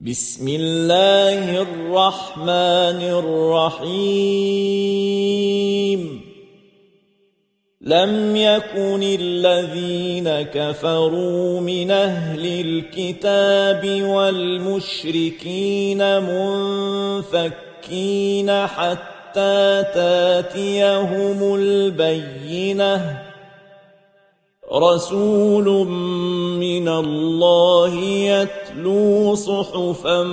بسم الله الرحمن الرحيم لم يكن الذين كفروا من أهل الكتاب والمشركين منفكين حتى تاتيهم البينة رسول من الله يتلو صحفا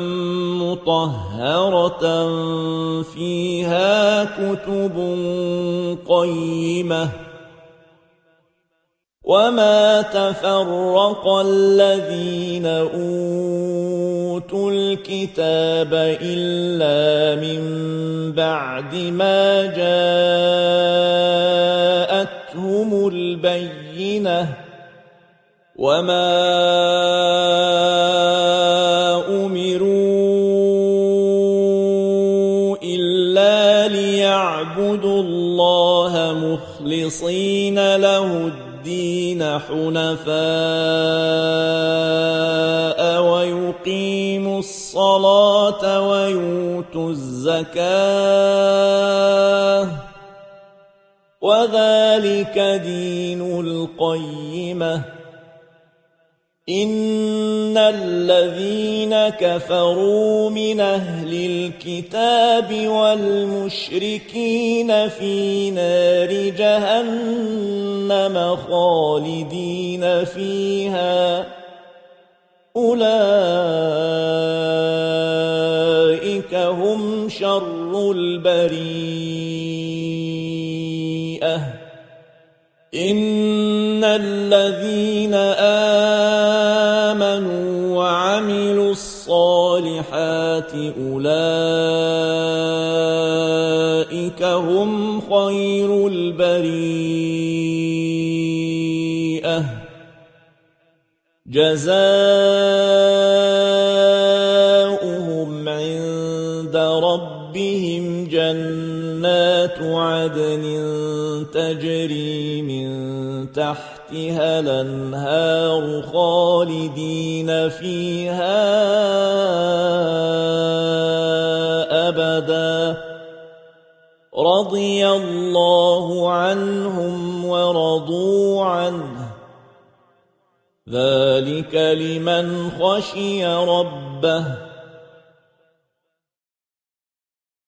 مطهرة فيها كتب قيمة وما تفرق الذين أوتوا الكتاب إلا من بعد ما جاءتهم البينة وما أمروا إلا ليعبدوا الله مخلصين له الدين حنفاء ويقيموا الصلاة ويؤتوا الزكاة وذلك دين القيمة إن الذين كفروا من أهل الكتاب والمشركين في نار جهنم خالدين فيها أولئك هم شر البريئة إن الذين آمنوا وعملوا الصالحات أولئك هم خير البريئة جزاؤهم عند ربهم جنات عدن تجري من تحتها الأنهار خالدين فيها أبدا رضي الله عنهم ورضوا عنه ذلك لمن خشي ربه